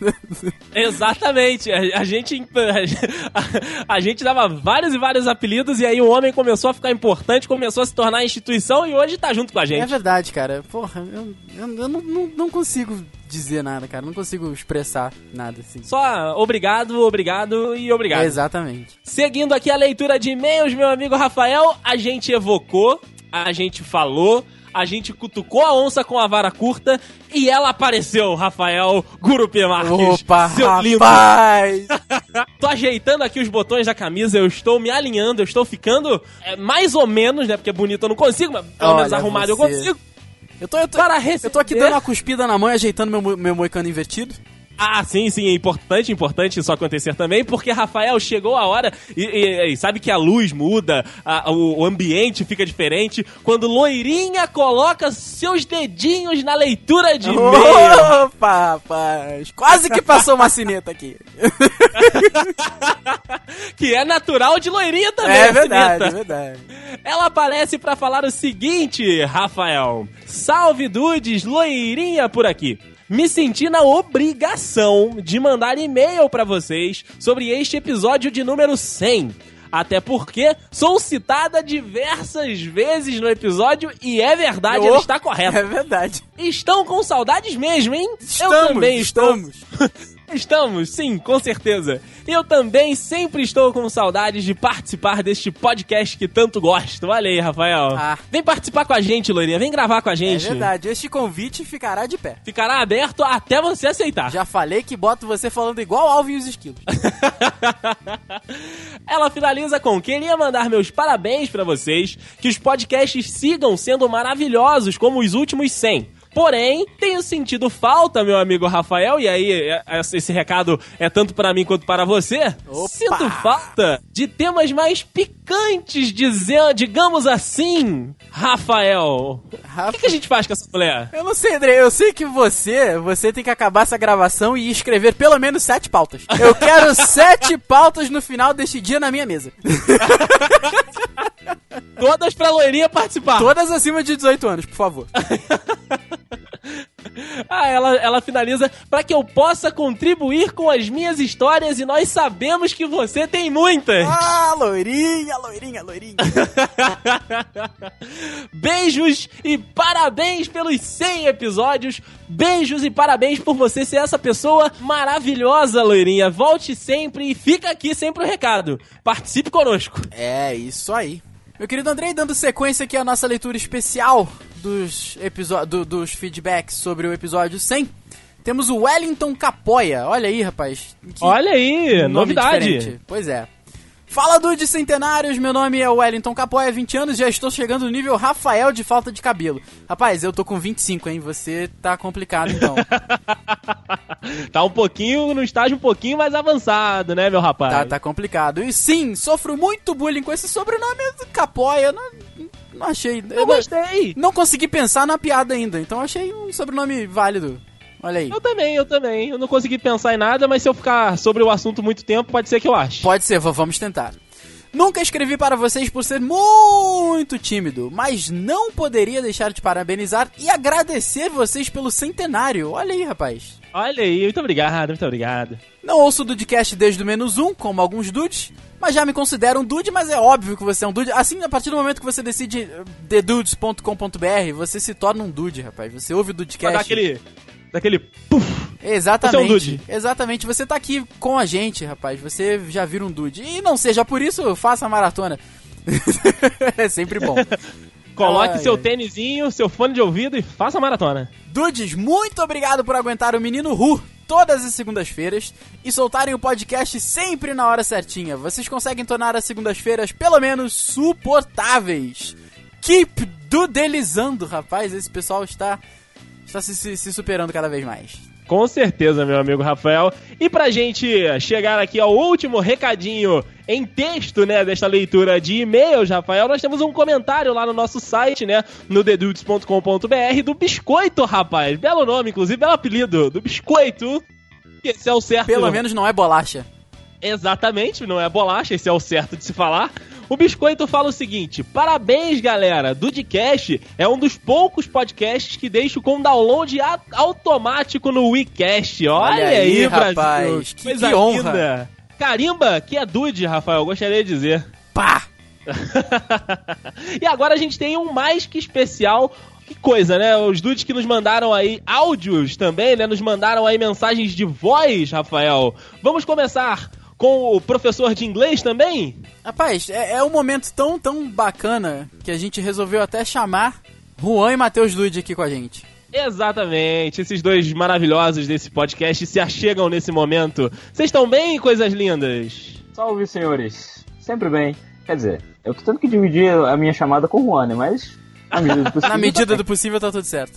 [SPEAKER 3] Exatamente. A, a gente a, a gente dava vários e vários apelidos e aí o homem começou a ficar importante, começou a se tornar instituição e hoje tá junto com a gente.
[SPEAKER 2] É verdade, cara. Porra, eu, eu, eu não, não, não consigo dizer nada, cara. Não consigo expressar nada, assim.
[SPEAKER 3] Só obrigado, obrigado e obrigado.
[SPEAKER 2] É, exatamente.
[SPEAKER 3] Seguindo aqui a leitura de e-mails, meu amigo Rafael, a gente evocou, a gente falou, a gente cutucou a onça com a vara curta e ela apareceu, Rafael Gurupi Marques.
[SPEAKER 2] Opa,
[SPEAKER 3] seu
[SPEAKER 2] rapaz!
[SPEAKER 3] lindo. Tô ajeitando aqui os botões da camisa, eu estou me alinhando, eu estou ficando é, mais ou menos, né, porque bonito eu não consigo, mas pelo
[SPEAKER 2] Olha
[SPEAKER 3] menos arrumado eu
[SPEAKER 2] você.
[SPEAKER 3] consigo.
[SPEAKER 2] Eu tô, eu, tô,
[SPEAKER 3] Para
[SPEAKER 2] eu tô aqui
[SPEAKER 3] receber-
[SPEAKER 2] dando uma cuspida na mão e ajeitando meu, mo- meu moicano invertido.
[SPEAKER 3] Ah, sim, sim, é importante, importante isso acontecer também, porque, Rafael, chegou a hora, e, e- e sabe que a luz muda, a- o, o ambiente fica diferente, quando Loirinha coloca seus dedinhos na leitura de e-mail.
[SPEAKER 2] Opa, rapaz! Quase que passou uma cineta aqui.
[SPEAKER 3] Que é natural de Loirinha também,
[SPEAKER 2] É
[SPEAKER 3] a
[SPEAKER 2] verdade, é
[SPEAKER 3] cineta.
[SPEAKER 2] verdade.
[SPEAKER 3] Ela aparece pra falar o seguinte, Rafael. Salve, dudes, Loirinha por aqui. Me senti na obrigação de mandar e-mail pra vocês sobre este episódio de número cem. Até porque sou citada diversas vezes no episódio e é verdade,
[SPEAKER 2] Oh,
[SPEAKER 3] ela está correta.
[SPEAKER 2] É verdade.
[SPEAKER 3] Estão com saudades mesmo, hein?
[SPEAKER 2] Estamos,
[SPEAKER 3] Eu também estou.
[SPEAKER 2] estamos.
[SPEAKER 3] Estamos, sim, com certeza. Eu também sempre estou com saudades de participar deste podcast que tanto gosto. Olha aí, Rafael.
[SPEAKER 2] Ah.
[SPEAKER 3] Vem participar com a gente, Loirinha. Vem gravar com a
[SPEAKER 2] É
[SPEAKER 3] gente.
[SPEAKER 2] verdade, este convite ficará de pé.
[SPEAKER 3] Ficará aberto até você aceitar.
[SPEAKER 2] Já falei que boto você falando igual Alvin e os esquilos.
[SPEAKER 3] Ela finaliza com: queria mandar meus parabéns pra vocês, que os podcasts sigam sendo maravilhosos como os últimos cem. Porém, tenho sentido falta, meu amigo Rafael, e aí esse recado é tanto para mim quanto para você.
[SPEAKER 2] Opa!
[SPEAKER 3] Sinto falta de temas mais picantes, dizer, digamos assim, Rafael.
[SPEAKER 2] Rafa...
[SPEAKER 3] O que, que a gente faz com essa mulher?
[SPEAKER 2] Eu não sei, André, eu sei que você, você tem que acabar essa gravação e escrever pelo menos sete pautas. Eu quero sete pautas no final deste dia na minha mesa.
[SPEAKER 3] Todas pra loirinha participar.
[SPEAKER 2] Todas acima de dezoito anos, por favor.
[SPEAKER 3] Ah, ela, ela finaliza para que eu possa contribuir com as minhas histórias e nós sabemos que você tem muitas.
[SPEAKER 2] Ah, loirinha, loirinha, loirinha.
[SPEAKER 3] Beijos e parabéns pelos cem episódios. Beijos e parabéns por você ser essa pessoa maravilhosa, loirinha. Volte sempre e fica aqui sempre o recado. Participe conosco.
[SPEAKER 2] É, isso aí. Meu querido Andrei, dando sequência aqui à nossa leitura especial dos, do, dos feedbacks sobre o episódio cem, temos o Wellington Capoia. Olha aí, rapaz.
[SPEAKER 3] Olha aí, novidade.
[SPEAKER 2] Diferente. Pois é. Fala, Dudes Centenários, meu nome é Wellington Capoia, vinte anos, já estou chegando no nível Rafael de falta de cabelo. Rapaz, eu tô com vinte e cinco, hein? Você tá complicado, então.
[SPEAKER 3] Tá um pouquinho, no estágio um pouquinho mais avançado, né, meu rapaz?
[SPEAKER 2] Tá, tá complicado. E sim, sofro muito bullying com esse sobrenome Capoia. Não, não achei...
[SPEAKER 3] Eu, eu gostei.
[SPEAKER 2] Não, não consegui pensar na piada ainda, então achei um sobrenome válido. Olha aí.
[SPEAKER 3] Eu também, eu também. Eu não consegui pensar em nada, mas se eu ficar sobre o assunto muito tempo, pode ser que eu ache.
[SPEAKER 2] Pode ser, vamos tentar. Nunca escrevi para vocês por ser muito tímido, mas não poderia deixar de parabenizar e agradecer vocês pelo centenário. Olha aí, rapaz.
[SPEAKER 3] Olha aí, muito obrigado, muito obrigado.
[SPEAKER 2] Não ouço o Dudecast desde o menos um, como alguns dudes, mas já me considero um dude, mas é óbvio que você é um dude. Assim, a partir do momento que você decide the dudes ponto com ponto b r, você se torna um dude, rapaz. Você ouve o Dudecast...
[SPEAKER 3] Pra dar aquele... Daquele puff.
[SPEAKER 2] Exatamente.
[SPEAKER 3] Você é um dude.
[SPEAKER 2] Exatamente. Você tá aqui com a gente, rapaz. Você já vira um dude. E não seja por isso, faça a maratona. É sempre bom.
[SPEAKER 3] Coloque
[SPEAKER 2] ai,
[SPEAKER 3] seu
[SPEAKER 2] ai.
[SPEAKER 3] tênisinho, seu fone de ouvido e faça a maratona.
[SPEAKER 2] Dudes, muito obrigado por aguentar o Menino Ru todas as segundas-feiras e soltarem o podcast sempre na hora certinha. Vocês conseguem tornar as segundas-feiras pelo menos suportáveis. Keep dudelizando, rapaz. Esse pessoal está... Está se, se, se superando cada vez mais.
[SPEAKER 3] Com certeza, meu amigo Rafael. E pra gente chegar aqui ao último recadinho em texto, né, desta leitura de e-mails, Rafael, nós temos um comentário lá no nosso site, né, no the dudes ponto com ponto b r, do Biscoito, rapaz. Belo nome, inclusive, belo apelido, do Biscoito. Esse é o certo.
[SPEAKER 2] Pelo menos não é bolacha.
[SPEAKER 3] Exatamente, não é bolacha, esse é o certo de se falar. O Biscoito fala o seguinte: parabéns, galera, Dudecast é um dos poucos podcasts que deixo com download a- automático no WeCast. Olha,
[SPEAKER 2] Olha
[SPEAKER 3] aí,
[SPEAKER 2] aí,
[SPEAKER 3] Brasil,
[SPEAKER 2] rapaz, que,
[SPEAKER 3] coisa
[SPEAKER 2] que honra.
[SPEAKER 3] linda. Carimba, que é Dude, Rafael, gostaria de dizer.
[SPEAKER 2] Pá!
[SPEAKER 3] E agora a gente tem um mais que especial. Que coisa, né? Os dudes que nos mandaram aí áudios também, né? Nos mandaram aí mensagens de voz, Rafael. Vamos começar com o professor de inglês também?
[SPEAKER 2] Rapaz, é, é um momento tão, tão bacana que a gente resolveu até chamar Juan e Matheus Dude aqui com a gente.
[SPEAKER 3] Exatamente, esses dois maravilhosos desse podcast se achegam nesse momento. Vocês estão bem, coisas lindas?
[SPEAKER 4] Salve, senhores. Sempre bem. Quer dizer, eu tô tendo que dividir a minha chamada com o Juan, né? Mas na medida do possível...
[SPEAKER 2] Na medida do possível tá tudo certo.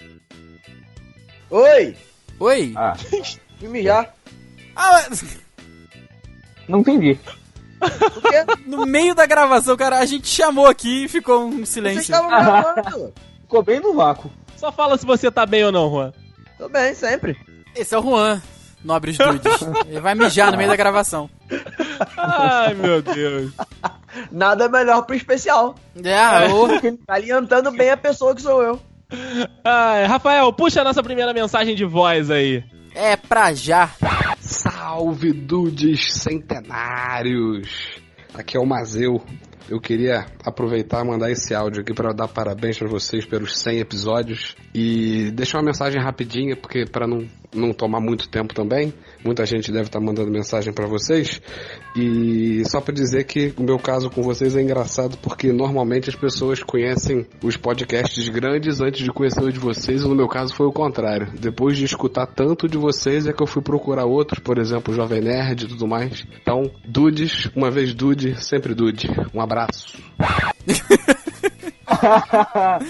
[SPEAKER 5] Oi!
[SPEAKER 2] Oi?
[SPEAKER 4] Ah,
[SPEAKER 5] Fui mijar.
[SPEAKER 2] Ah, mas...
[SPEAKER 4] não entendi.
[SPEAKER 5] Por quê?
[SPEAKER 2] No meio da gravação, cara, a gente chamou aqui e ficou um
[SPEAKER 5] Vocês
[SPEAKER 2] silêncio.
[SPEAKER 5] estavam gravando.
[SPEAKER 4] Ficou bem no vácuo.
[SPEAKER 3] Só fala se você tá bem ou não, Juan.
[SPEAKER 5] Tô bem, sempre.
[SPEAKER 2] Esse é o Juan, nobres dudes. Ele vai mijar no meio da gravação.
[SPEAKER 3] Ai, meu Deus.
[SPEAKER 5] Nada melhor pro especial.
[SPEAKER 2] É, ô,
[SPEAKER 5] Tá alimentando bem a pessoa que sou eu.
[SPEAKER 3] Ai, Rafael, puxa a nossa primeira mensagem de voz aí.
[SPEAKER 2] é pra já.
[SPEAKER 6] Salve, dudes centenários! Aqui é o Mazeu. Eu queria aproveitar e mandar esse áudio aqui para dar parabéns para vocês pelos cem episódios e deixar uma mensagem rapidinha, porque para não, não tomar muito tempo também, muita gente deve estar mandando mensagem para vocês, e só para dizer que o meu caso com vocês é engraçado, porque normalmente as pessoas conhecem os podcasts grandes antes de conhecer o de vocês, e no meu caso foi o contrário. Depois de escutar tanto de vocês é que eu fui procurar outros, por exemplo, o Jovem Nerd e tudo mais. Então, dudes, uma vez dude, sempre dude. Um abraço.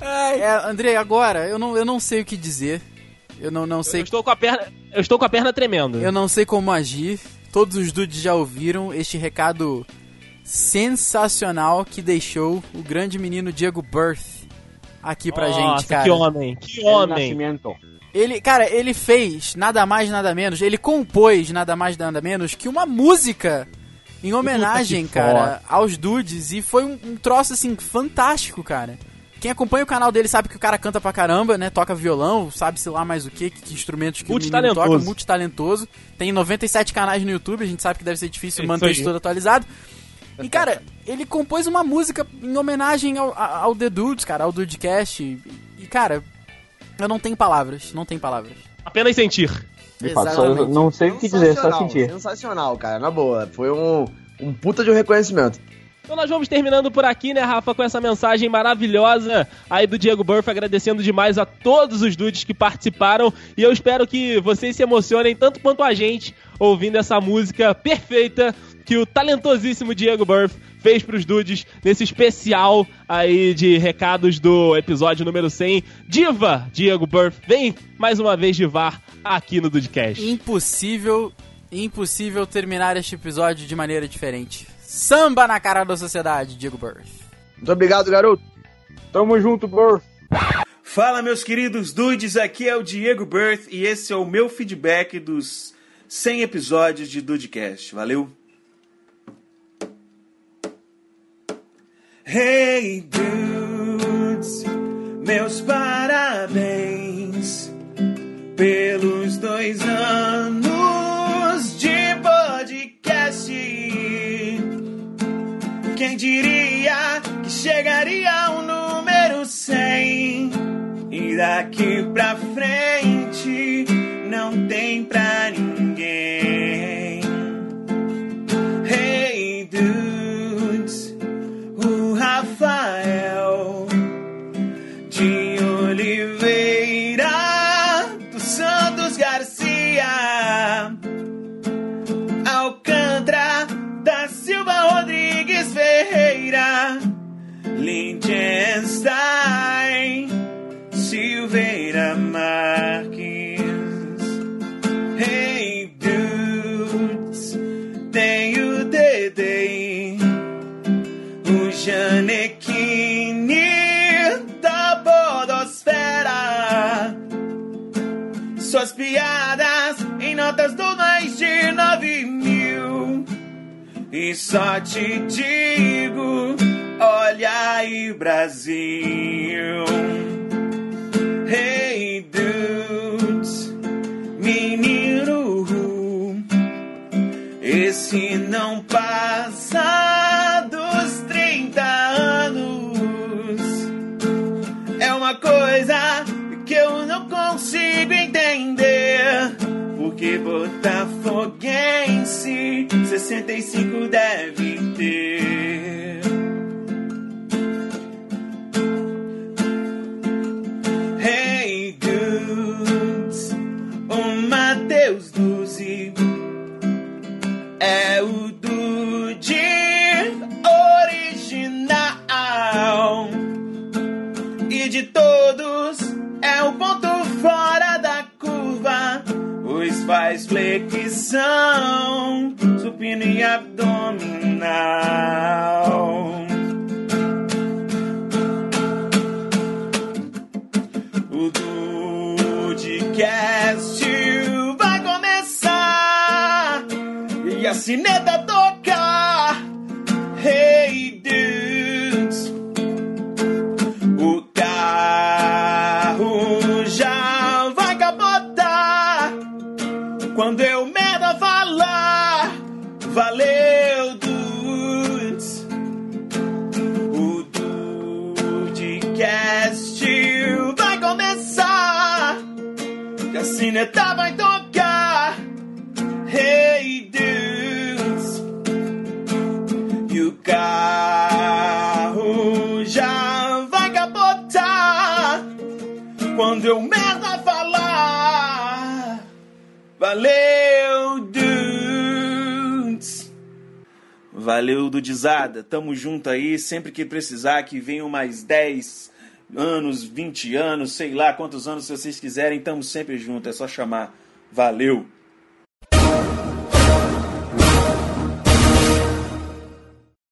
[SPEAKER 2] É, Andrei, agora, eu não, eu não sei o que dizer. Eu não, não sei...
[SPEAKER 3] Eu estou com a perna, eu estou com a perna tremendo.
[SPEAKER 2] Eu não sei como agir. Todos os dudes já ouviram este recado sensacional que deixou o grande menino Diego Birth aqui pra
[SPEAKER 3] Nossa,
[SPEAKER 2] gente, cara.
[SPEAKER 3] que homem, que
[SPEAKER 4] El
[SPEAKER 3] homem.
[SPEAKER 4] Nascimento.
[SPEAKER 2] Ele, cara, ele fez nada mais, nada menos, ele compôs nada mais, nada menos que uma música em homenagem,
[SPEAKER 3] Puta que
[SPEAKER 2] cara,
[SPEAKER 3] foda.
[SPEAKER 2] aos dudes, e foi um, um troço, assim, fantástico, cara. Quem acompanha o canal dele sabe que o cara canta pra caramba, né, toca violão, sabe-se lá mais o que, que instrumentos que o menino toca,
[SPEAKER 3] Multitalentoso.
[SPEAKER 2] multitalentoso. Tem noventa e sete canais no YouTube, a gente sabe que deve ser difícil
[SPEAKER 3] É
[SPEAKER 2] manter
[SPEAKER 3] isso
[SPEAKER 2] isso
[SPEAKER 3] aí.
[SPEAKER 2] tudo atualizado. E, cara, ele compôs uma música em homenagem ao, a- ao The Dudes, cara, ao Dudecast. E, e, cara, eu não tenho palavras, não tenho palavras.
[SPEAKER 3] Apenas sentir.
[SPEAKER 4] De fato, só, eu
[SPEAKER 2] Exatamente.
[SPEAKER 4] não sei o que dizer, só
[SPEAKER 5] Sensacional,
[SPEAKER 4] sentir.
[SPEAKER 5] Sensacional, cara, na boa. Foi um, um puta de um reconhecimento.
[SPEAKER 3] Então nós vamos terminando por aqui, né, Rafa, com essa mensagem maravilhosa aí do Diego Birth, agradecendo demais a todos os dudes que participaram, e eu espero que vocês se emocionem tanto quanto a gente ouvindo essa música perfeita que o talentosíssimo Diego Birth fez pros dudes nesse especial aí de recados do episódio número cem. Diva, Diego Birth, vem mais uma vez divar aqui no Dudecast.
[SPEAKER 2] Impossível, impossível terminar este episódio de maneira diferente. Samba na cara da sociedade, Diego Birth.
[SPEAKER 5] Muito obrigado, garoto.
[SPEAKER 4] Tamo junto, Birth.
[SPEAKER 7] Fala, meus queridos dudes, aqui é o Diego Birth e esse é o meu feedback dos cem episódios de Dudecast. Valeu! Hey dudes, meus parabéns pelos dois anos de podcast. Quem diria que chegaria ao número cem? E daqui pra frente não tem pra ninguém. Hey dudes, o Rafael de Oliveira dos Santos Garcia, Alcântara da Silva Rodrigues Ferreira, Liechtenstein, Silveira Marques. Hey dudes, tem o Dedei, o Janequine da podosfera, suas piadas em notas do mais de nove mil. E só te digo, olha aí, Brasil. Hey dudes, menino, esse não passa dos trinta anos. É uma coisa que eu não consigo entender, porque botafoguense sessenta e cinco deve ter. Hey dudes, o Matheus Duzi é o dude original, e de todos é o ponto fora da curva, pois faz flexão, supino e abdominal. O Dudecast vai começar e a sineta tocar. Hey dudes, o carro já vai capotar quando eu merda falar. Valeu dudes, o Dudecast vai começar e a sineta vai tocar. Hey dudes, e o carro já vai capotar quando eu merda falar. Valeu dudes. Valeu, Dudizada. Tamo junto aí. Sempre que precisar que venham mais dez anos, vinte anos, sei lá quantos anos vocês quiserem, estamos sempre juntos, é só chamar. Valeu!